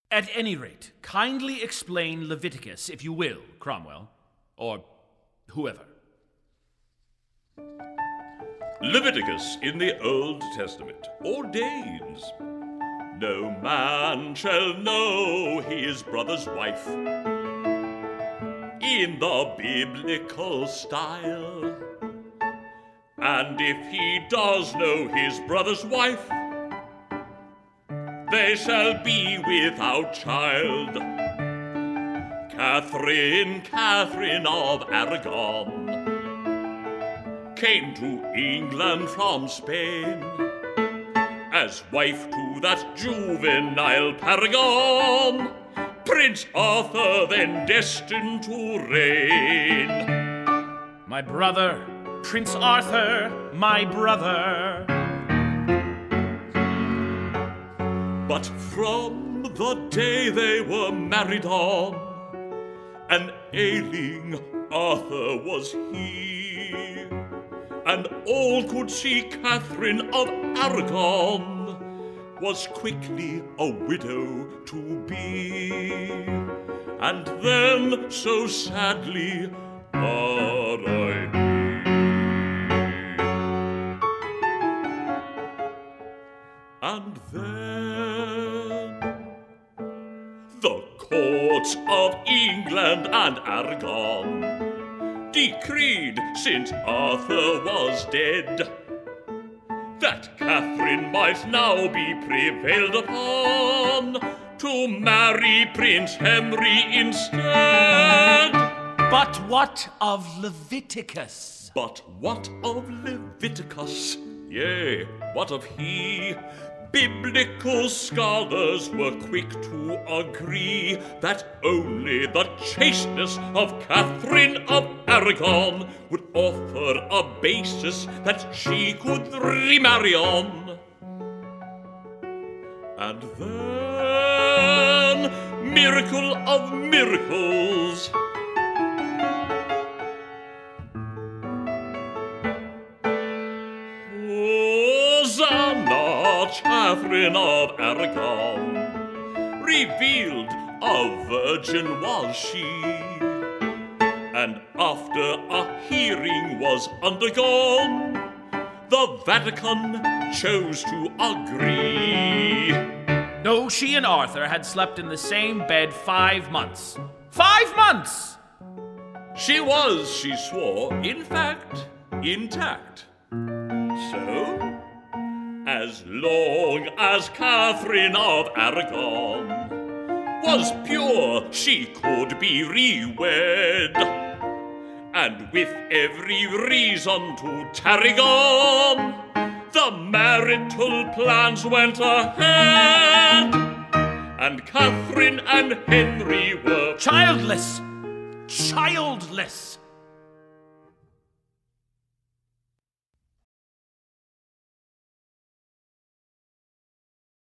At any rate, kindly explain Leviticus, if you will, Cromwell. Or whoever. Leviticus in the Old Testament ordains, no man shall know his brother's wife in the biblical style. And if he does know his brother's wife, they shall be without child. Catherine of Aragon came to England from Spain as wife to that juvenile paragon, Prince Arthur, then destined to reign. My brother, Prince Arthur, my brother. But from the day they were married on, an ailing Arthur was he, and all could see Catherine of Aragon was quickly a widow to be, and then so sadly R.I.P. And then the courts of England and Aragon decreed, since Arthur was dead, that Catherine might now be prevailed upon to marry Prince Henry instead. But what of Leviticus? But what of Leviticus? Yea, what of he? Biblical scholars were quick to agree that only the chasteness of Catherine of Aragon would offer a basis that she could remarry on. And then, miracle of miracles, Catherine of Aragon, revealed a virgin was she, and after a hearing was undergone, the Vatican chose to agree. No, she and Arthur had slept in the same bed 5 months. 5 months! She was, she swore, in fact, intact. So, as long as Catherine of Aragon was pure, she could be re-wed, and with every reason to tarry gone, the marital plans went ahead, and Catherine and Henry were childless! Childless!